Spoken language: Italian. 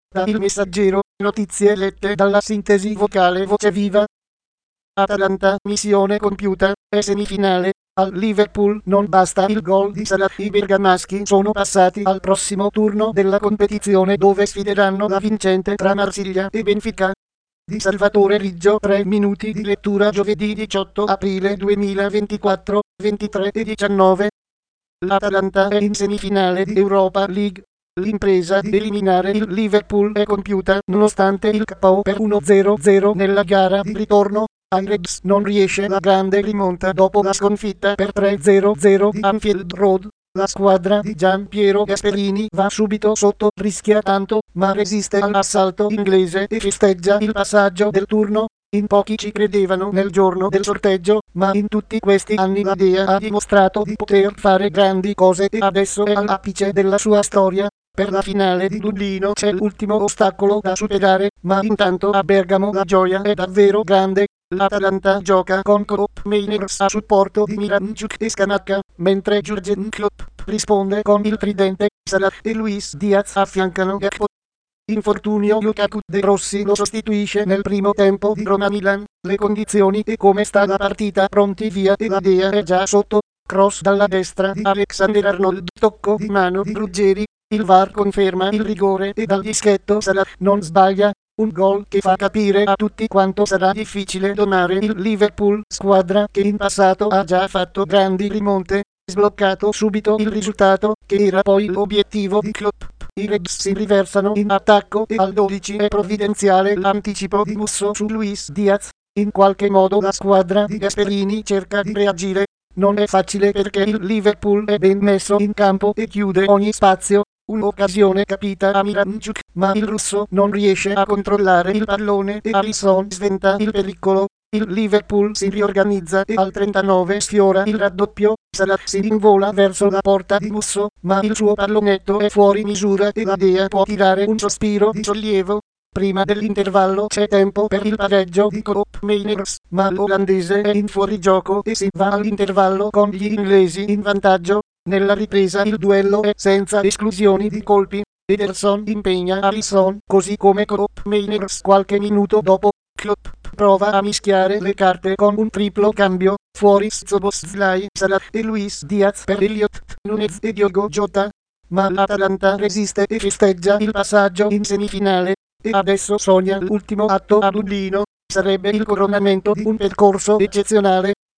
Da Il Messaggero, notizie lette dalla sintesi vocale Voce Viva. Atalanta, missione compiuta, è semifinale. Al Liverpool non basta il gol di Salah. I bergamaschi sono passati al prossimo turno della competizione dove sfideranno la vincente tra Marsiglia e Benfica. Di Salvatore Riggio, 3 minuti di lettura giovedì 18 aprile 2024, 23:19. L'Atalanta è in semifinale di Europa League. L'impresa di eliminare il Liverpool è compiuta nonostante il KO per 1-0 nella gara di ritorno. Ai Reds non riesce la grande rimonta dopo la sconfitta per 3-0 di Anfield Road. La squadra di Gian Piero Gasperini va subito sotto, rischia tanto, ma resiste all'assalto inglese e festeggia il passaggio del turno. In pochi ci credevano nel giorno del sorteggio, ma in tutti questi anni la Dea ha dimostrato di poter fare grandi cose e adesso è all'apice della sua storia. Per la finale di Dublino c'è l'ultimo ostacolo da superare, ma intanto a Bergamo la gioia è davvero grande. L'Atalanta gioca con Klopp Mainers a supporto di Miranchuk e Scamacca, mentre Jurgen Klopp risponde con il tridente. Salah e Luis Diaz affiancano Gakpo. Infortunio Lukaku. De Rossi lo sostituisce nel primo tempo di Roma-Milan. Le condizioni e come sta la partita pronti via e la Dea è già sotto. Cross dalla destra di Alexander-Arnold, tocco di mano di Ruggeri. Il VAR conferma il rigore e dal dischetto Salah non sbaglia. Un gol che fa capire a tutti quanto sarà difficile domare il Liverpool, squadra che in passato ha già fatto grandi rimonte, sbloccato subito il risultato, che era poi l'obiettivo di Klopp. I Reds si riversano in attacco e al 12 è provvidenziale l'anticipo di Musso su Luis Diaz. In qualche modo la squadra di Gasperini cerca di reagire. Non è facile perché il Liverpool è ben messo in campo e chiude ogni spazio. Un'occasione capita a Miranchuk, ma il russo non riesce a controllare il pallone e Alisson sventa il pericolo. Il Liverpool si riorganizza e al 39 sfiora il raddoppio. Salah si invola verso la porta di Musso, ma il suo pallonetto è fuori misura e la Dea può tirare un sospiro di sollievo. Prima dell'intervallo c'è tempo per il pareggio di Klopp Mainers, ma l'olandese è in fuorigioco e si va all'intervallo con gli inglesi in vantaggio. Nella ripresa il duello è senza esclusioni di colpi. Ederson impegna Alisson, così come Klopp Mainers qualche minuto dopo. Klopp prova a mischiare le carte con un triplo cambio. Fuori Szoboszlai, Salah e Luis Diaz per Elliott, Nunez e Diogo Jota. Ma l'Atalanta resiste e festeggia il passaggio in semifinale. E adesso sogna l'ultimo atto a Dublino. Sarebbe il coronamento di un percorso eccezionale.